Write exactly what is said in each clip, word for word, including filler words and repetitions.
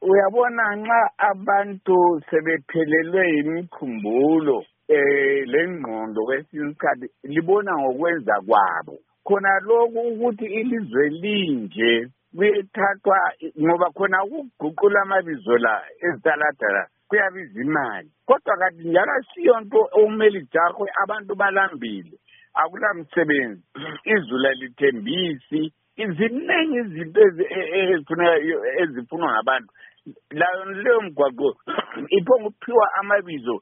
uyabona nxa abantu sebephelelwe imikhumbulo eh lengqondo kwesinye isikhathi libona ngokwenza kwabo khona lokhu ukuthi ilizwe linje kuyethathwa ngoba khona ukuguqula amabizo la ezitaladala kuyabiza imali kodwa kanti njalo siyonto okumele ijahwe abantu balambile akula msebenzi izulu lithembisi iziningi izinto ezifuneka ezifunwa ngabantu layo leyo mgwaqo iphonga ukuphiwa amabizo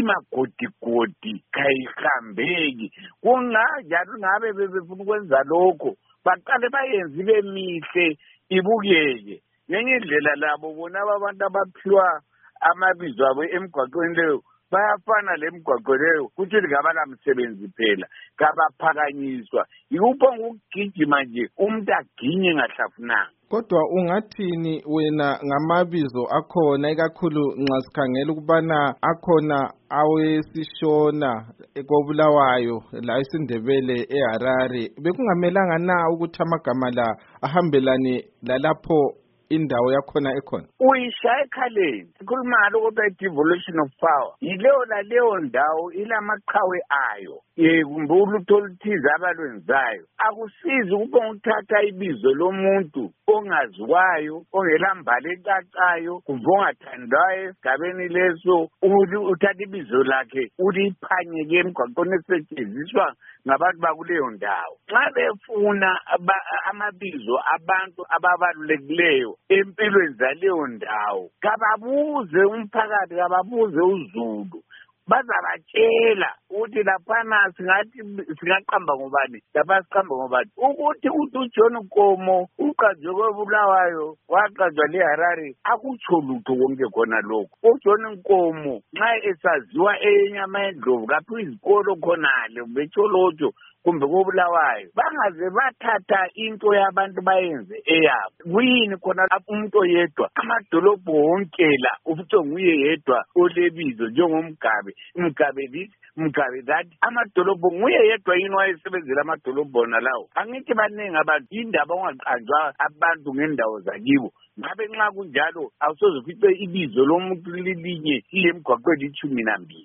imagodigodi kayihambeki kunganjalo ngabe bebefuna ukwenza lokho baqale bayenze ibe mihle ibukeke ngenye indlela labo bona abantu abaphiwa amabizo abo emgwaqweni leyo bayafana lemgwaqo leyo kuthi ngabala msebenzi phela kabaphakanyiswa yikuphonga ukugijima nje umuntu aginye ngahlafunanga. Kodwa ungathini wena ngamabizo akhona ikakhulu nxa sikhangela ukubana akhona awesishona ekobulawayo la eSindebele eHarare bekungamelanga na ukuthi amagama la ahambelane lalapho indawo yakhona ekhona? Uyishaya ekhaleni sikhuluma ngalokho devolution of power yileyo laleyo ndawo ilamaqhawe ayo kumbe ulutho oluthize abalwenzayo akusizi ukuba uthatha ibizo lomuntu ongaziwayo ongelambali ecacayo kumbe ongathandwayo esigabeni leso ukuthi uthatha ibizo lakhe uliphanyeke emgwaqweni esetshenziswa ngabantu bakuleyo ndawo nxa befuna amabizo abantu ababalulekileyo empilweni zaleyo ndawo kababuze umphakathi kababuze uzulu bazabatshela ukuthi laphana singathi singaqamba ngobani lapha siqamba ngobani ukuthi uthi uJohn Nkomo uqanjwe kobulawayo waqanjwa leHarare akutsho lutho konke khona lokho uJohn Nkomo nxa esaziwa enyama endlovu kaphi izikolo khonale becholojo kumbe kobulawayo bangaze bathatha into yabantu bayenze eyabo kuyini khona umuntu oyedwa amadolobho wonke la ubuthi nguye yedwa olebizo njengomgabe umgabe lithi umgabe that amadolobho nguye yedwa yini wayesebenzela amadolobho nalawo angithi baningi abantu indaba ongaqanjwa abantu ngendawo zakibo ngabe nxa kunjalo awusoze ufice ibizo lomuntu lilinye lemgwaqweni ithumi nambili.